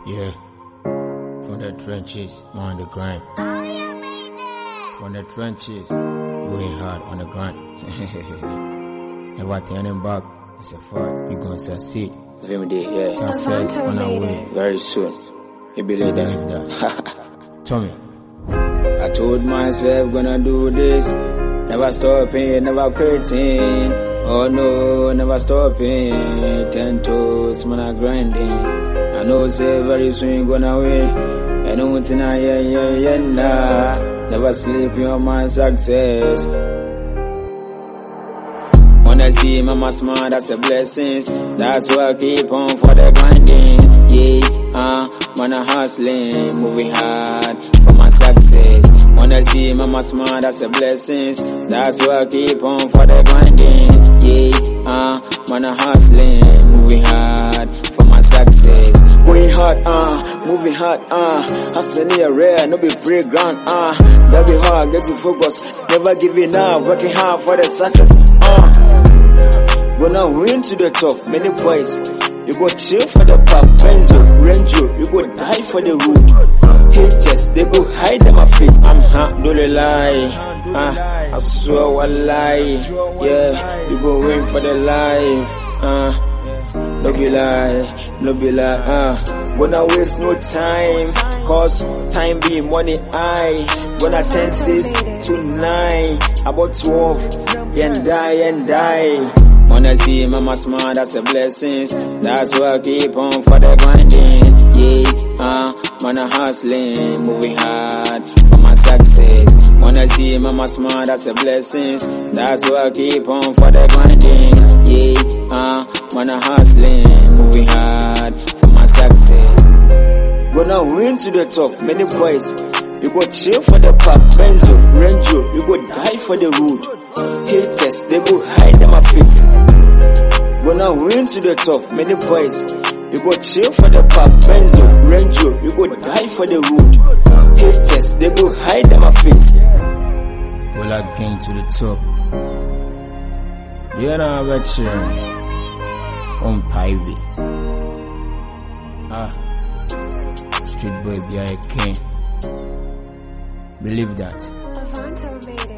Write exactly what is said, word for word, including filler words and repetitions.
Yeah, from the trenches, on the grind. From the trenches, going hard on the grind. Never turning back. It's a fact. You gonna succeed. Every day, yeah. Success on our way. Very soon. You believe that? Believe that. Tommy. I told myself gonna do this. Never stopping, never quitting. Oh no, never stopping. Ten toes, man, I grinding. I know say very soon gonna win. I know it's not, yeah, yeah, yeah, nah. Never sleep on my success. Wanna see mama smile, that's a blessing. That's why I keep on for the grinding. Yeah, uh, man, I hustling, moving hard for my success. Wanna see mama smile, that's a blessing. That's why I keep on for the grinding. Yeah, uh, man, I hustling, moving hard for my success. Going hard, uh, moving hard, uh, hustling here rare, no be playground, uh, that be hard, get to focus, never giving up, working hard for the success, uh, gonna win to the top, many boys, you go chill for the pop, Benzo, Renjo, you go die for the road, haters, they go hide them my face, I'm hot, don't lie, uh, I swear I lie, yeah, you go win for the life, uh, no be lie, no be lie, uh gonna waste no time, cause time be money, I gonna ten six to nine, about twelve, and die and die. Wanna see mama smile, that's a blessing, that's why I keep on for the grinding, yeah, uh, man I hustling, moving hard for my success. Wanna see mama smile, that's a blessing, that's why I keep on for the grinding, yeah, uh, man I hustling, moving hard for my success. Gonna win to the top, many boys, you go chill for the pop, Benzo, Renjo, you go die for the road, haters, they go hide them my face. Gonna win to the top, many boys, you go chill for the pop, Benzo, Renjo, you go die for the road, haters, they go hide them my face. Will I gain to the top? Yeah, nah, I bet you. On Pivy. Ah. Street boy be a king. Believe that. Avanto made it.